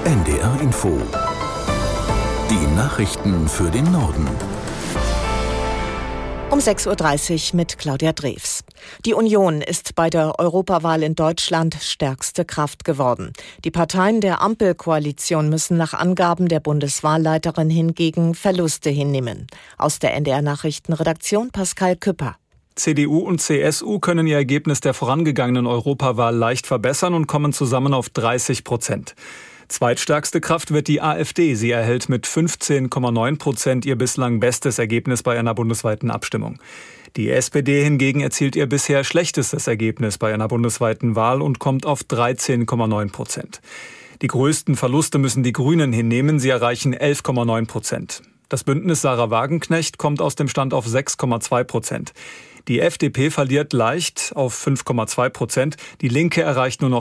NDR Info. Die Nachrichten für den Norden. Um 6.30 Uhr mit Claudia Drews. Die Union ist bei der Europawahl in Deutschland stärkste Kraft geworden. Die Parteien der Ampelkoalition müssen nach Angaben der Bundeswahlleiterin hingegen Verluste hinnehmen. Aus der NDR Nachrichtenredaktion Pascal Küpper. CDU und CSU können ihr Ergebnis der vorangegangenen Europawahl leicht verbessern und kommen zusammen auf 30%. Zweitstärkste Kraft wird die AfD. Sie erhält mit 15,9% ihr bislang bestes Ergebnis bei einer bundesweiten Abstimmung. Die SPD hingegen erzielt ihr bisher schlechtestes Ergebnis bei einer bundesweiten Wahl und kommt auf 13,9%. Die größten Verluste müssen die Grünen hinnehmen. Sie erreichen 11,9%. Das Bündnis Sarah Wagenknecht kommt aus dem Stand auf 6,2%. Die FDP verliert leicht auf 5,2%. Die Linke erreicht nur noch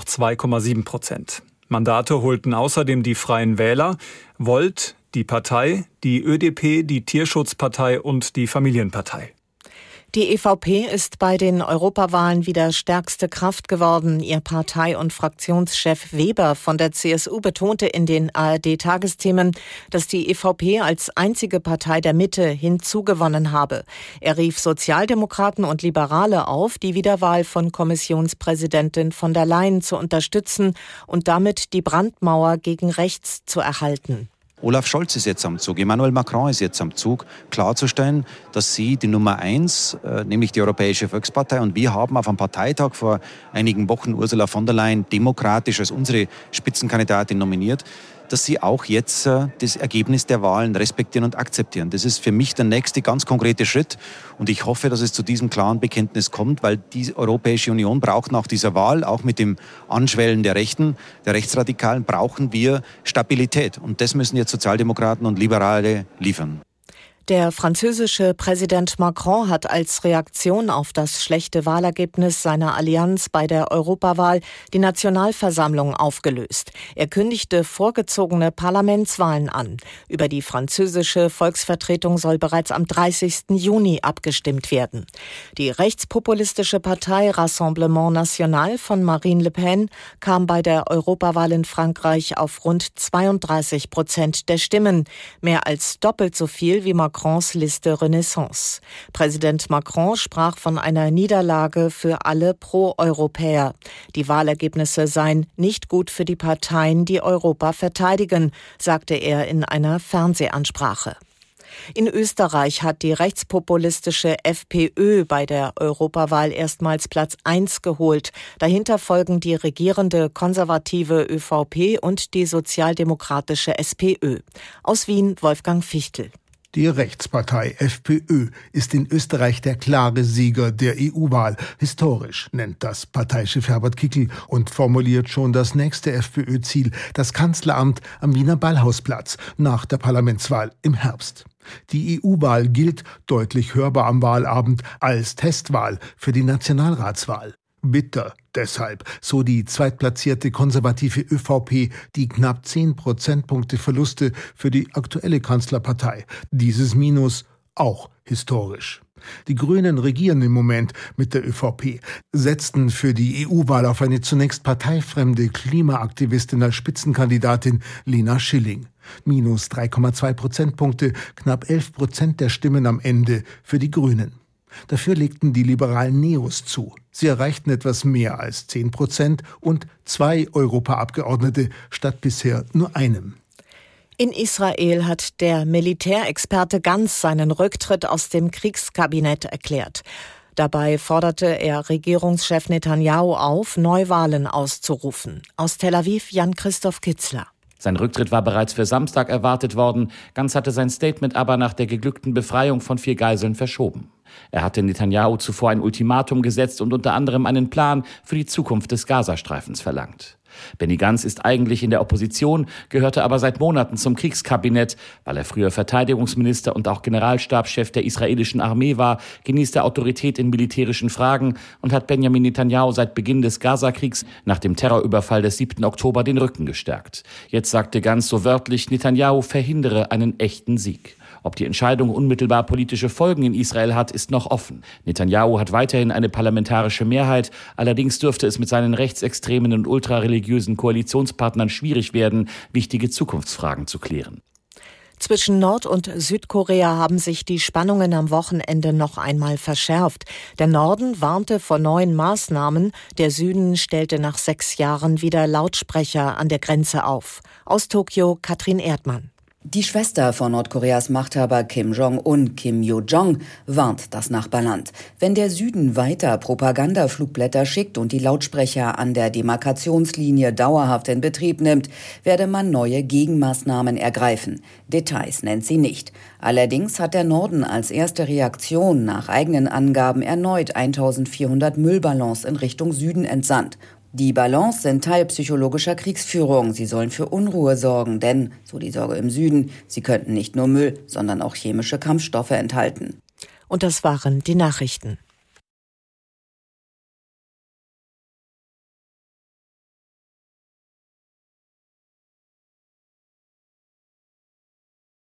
2,7%. Mandate holten außerdem die Freien Wähler, Volt, die Partei, die ÖDP, die Tierschutzpartei und die Familienpartei. Die EVP ist bei den Europawahlen wieder stärkste Kraft geworden. Ihr Partei- und Fraktionschef Weber von der CSU betonte in den ARD-Tagesthemen, dass die EVP als einzige Partei der Mitte hinzugewonnen habe. Er rief Sozialdemokraten und Liberale auf, die Wiederwahl von Kommissionspräsidentin von der Leyen zu unterstützen und damit die Brandmauer gegen rechts zu erhalten. Olaf Scholz ist jetzt am Zug, Emmanuel Macron ist jetzt am Zug, klarzustellen, dass sie die Nummer 1, nämlich die Europäische Volkspartei, und wir haben auf einem Parteitag vor einigen Wochen Ursula von der Leyen demokratisch als unsere Spitzenkandidatin nominiert, dass sie auch jetzt das Ergebnis der Wahlen respektieren und akzeptieren. Das ist für mich der nächste ganz konkrete Schritt und ich hoffe, dass es zu diesem klaren Bekenntnis kommt, weil die Europäische Union braucht nach dieser Wahl, auch mit dem Anschwellen der Rechten, der Rechtsradikalen, brauchen wir Stabilität und das müssen jetzt Sozialdemokraten und Liberale liefern. Der französische Präsident Macron hat als Reaktion auf das schlechte Wahlergebnis seiner Allianz bei der Europawahl die Nationalversammlung aufgelöst. Er kündigte vorgezogene Parlamentswahlen an. Über die französische Volksvertretung soll bereits am 30. Juni abgestimmt werden. Die rechtspopulistische Partei Rassemblement National von Marine Le Pen kam bei der Europawahl in Frankreich auf rund 32% der Stimmen, mehr als doppelt so viel wie Macrons Liste Renaissance. Präsident Macron sprach von einer Niederlage für alle Pro-Europäer. Die Wahlergebnisse seien nicht gut für die Parteien, die Europa verteidigen, sagte er in einer Fernsehansprache. In Österreich hat die rechtspopulistische FPÖ bei der Europawahl erstmals Platz 1 geholt. Dahinter folgen die regierende konservative ÖVP und die sozialdemokratische SPÖ. Aus Wien Wolfgang Fichtel. Die Rechtspartei FPÖ ist in Österreich der klare Sieger der EU-Wahl. Historisch, nennt das Parteichef Herbert Kickl und formuliert schon das nächste FPÖ-Ziel, das Kanzleramt am Wiener Ballhausplatz nach der Parlamentswahl im Herbst. Die EU-Wahl gilt, deutlich hörbar am Wahlabend, als Testwahl für die Nationalratswahl. Bitter deshalb, so die zweitplatzierte konservative ÖVP, die knapp 10 Prozentpunkte Verluste für die aktuelle Kanzlerpartei. Dieses Minus auch historisch. Die Grünen regieren im Moment mit der ÖVP, setzten für die EU-Wahl auf eine zunächst parteifremde Klimaaktivistin als Spitzenkandidatin Lena Schilling. Minus 3,2 Prozentpunkte, knapp 11% der Stimmen am Ende für die Grünen. Dafür legten die liberalen Neos zu. Sie erreichten etwas mehr als 10% und 2 Europaabgeordnete statt bisher nur einem. In Israel hat der Militärexperte Gantz seinen Rücktritt aus dem Kriegskabinett erklärt. Dabei forderte er Regierungschef Netanyahu auf, Neuwahlen auszurufen. Aus Tel Aviv Jan-Christoph Kitzler. Sein Rücktritt war bereits für Samstag erwartet worden. Gantz hatte sein Statement aber nach der geglückten Befreiung von 4 Geiseln verschoben. Er hatte Netanyahu zuvor ein Ultimatum gesetzt und unter anderem einen Plan für die Zukunft des Gazastreifens verlangt. Benny Gantz ist eigentlich in der Opposition, gehörte aber seit Monaten zum Kriegskabinett. Weil er früher Verteidigungsminister und auch Generalstabschef der israelischen Armee war, genießt er Autorität in militärischen Fragen und hat Benjamin Netanyahu seit Beginn des Gazakriegs nach dem Terrorüberfall des 7. Oktober den Rücken gestärkt. Jetzt sagte Gantz so wörtlich, Netanyahu verhindere einen echten Sieg. Ob die Entscheidung unmittelbar politische Folgen in Israel hat, ist noch offen. Netanyahu hat weiterhin eine parlamentarische Mehrheit. Allerdings dürfte es mit seinen rechtsextremen und ultrareligiösen Koalitionspartnern schwierig werden, wichtige Zukunftsfragen zu klären. Zwischen Nord- und Südkorea haben sich die Spannungen am Wochenende noch einmal verschärft. Der Norden warnte vor neuen Maßnahmen, der Süden stellte nach 6 Jahren wieder Lautsprecher an der Grenze auf. Aus Tokio, Katrin Erdmann. Die Schwester von Nordkoreas Machthaber Kim Jong-un, Kim Yo-jong, warnt das Nachbarland. Wenn der Süden weiter Propagandaflugblätter schickt und die Lautsprecher an der Demarkationslinie dauerhaft in Betrieb nimmt, werde man neue Gegenmaßnahmen ergreifen. Details nennt sie nicht. Allerdings hat der Norden als erste Reaktion nach eigenen Angaben erneut 1400 Müllballons in Richtung Süden entsandt. Die Ballons sind Teil psychologischer Kriegsführung. Sie sollen für Unruhe sorgen, denn, so die Sorge im Süden, sie könnten nicht nur Müll, sondern auch chemische Kampfstoffe enthalten. Und das waren die Nachrichten.